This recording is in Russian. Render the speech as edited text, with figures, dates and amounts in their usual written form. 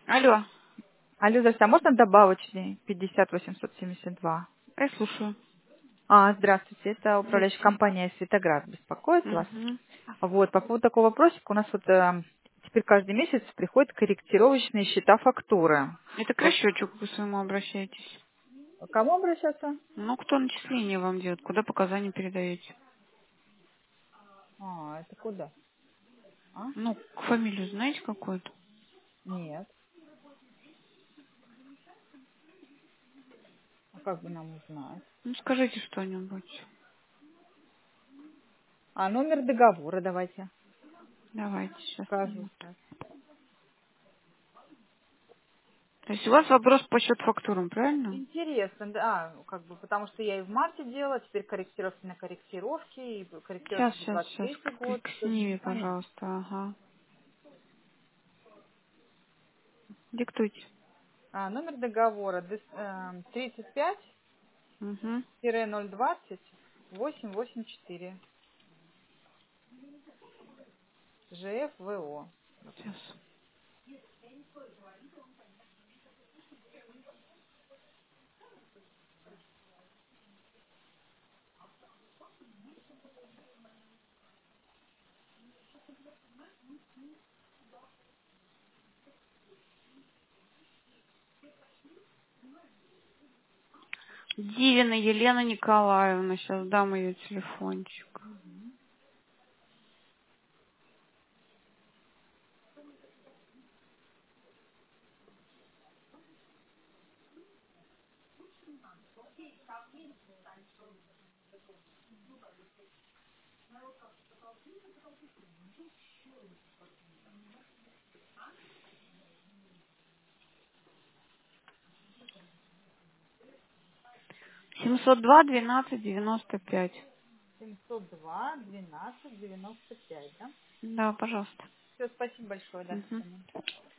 Алло, Алло, здравствуйте, а можно добавочный 50872? я слушаю. Здравствуйте, это управляющая Здрасте. компания «Светоград» беспокоит вас. Угу. Вот, по поводу такого вопросика, у нас вот теперь каждый месяц приходят корректировочные счета фактуры. Это к Вот расчетчику к своему обращаетесь. к кому обращаться? Ну, кто начисление вам делает, куда показания передаете? Это куда? А? Ну, фамилию знаете какую-то? Нет. А как бы нам узнать? Ну, скажите что-нибудь. Номер договора давайте. Давайте сейчас. Скажу Минуту. сейчас. То есть у вас вопрос по счет фактурам, правильно? Интересно, да, как бы, потому что я и в марте делала, теперь корректировки на корректировки, и Сейчас, корректировки за сейчас, сейчас. 23 год, К что-то сними, непонятно. пожалуйста. Ага. Диктуйте. Номер договора Угу. 35-020-884 ЖФВО. Сейчас. Елена Николаевна. Сейчас дам ее телефончик. 702-12-95. 702-12-95, да? Да, пожалуйста. Все, спасибо большое, до Мгм. свидания.